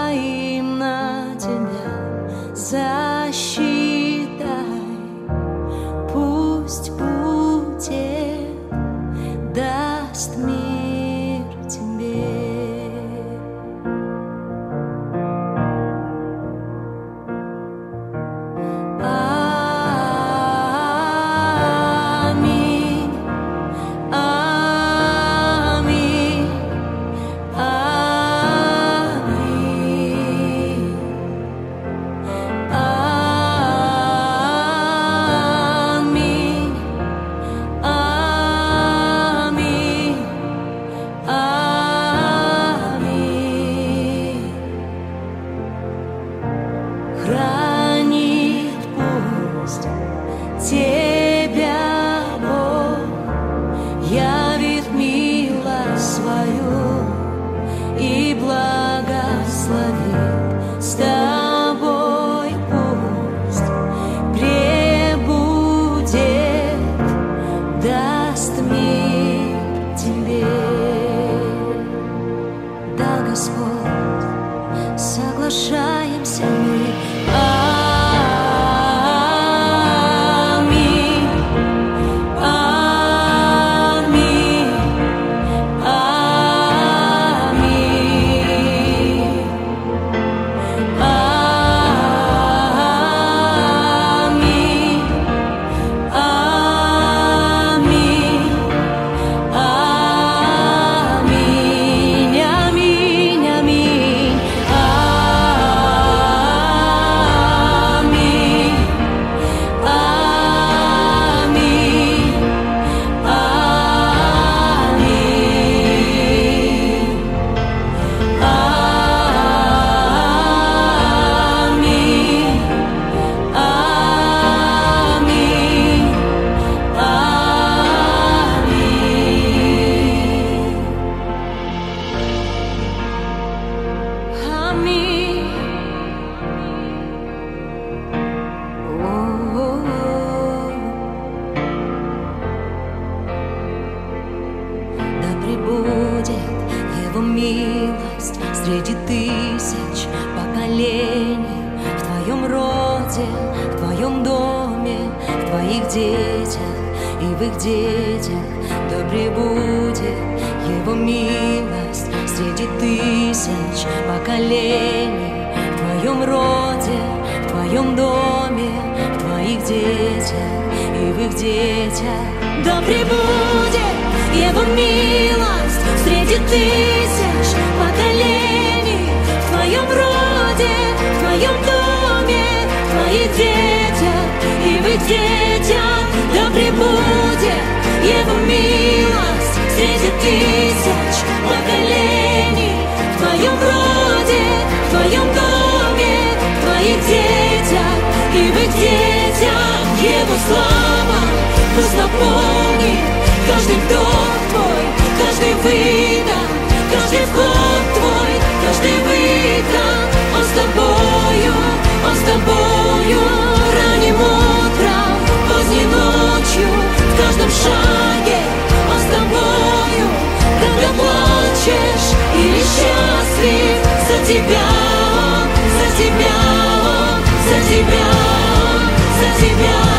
взаимно тебя засчитай. Пусть будет, даст мир тебе. Аминь, аминь, аминь, аминь, аминь, аминь. Хранит пусть тебя Бог, явит милость свою и благословит с тобой. Пусть пребудет, даст мир тебе. Да, Господь, соглашаемся мы. Аминь, аминь, аминь, аминь, аминь, аминь, аминь, аминь. Да пребудет Его милость среди тысяч поколений, в твоем роде, в твоем доме, в твоих детях и в их детях. Да пребудет Его милость среди тысяч поколений, в твоем роде, в твоем доме, в твоих детях и в их детях. Да пребудет Его милость среди тысяч поколений, в твоем роде, в твоем доме, в твоих детях и в их детях. Да пребудет Его милость среди тысяч поколений, в твоем роде, в твоем доме, в твоих детях и в их детях. Его слава пусть наполнит каждый вдох твой, каждый выдох, каждый вход твой, каждый выход. Он с тобою, Он с тобою. Ранним утром, поздней ночью, в каждом шаге Он с тобою. Когда плачешь или счастлив, за тебя Он, за тебя Он, за тебя Он, за тебя.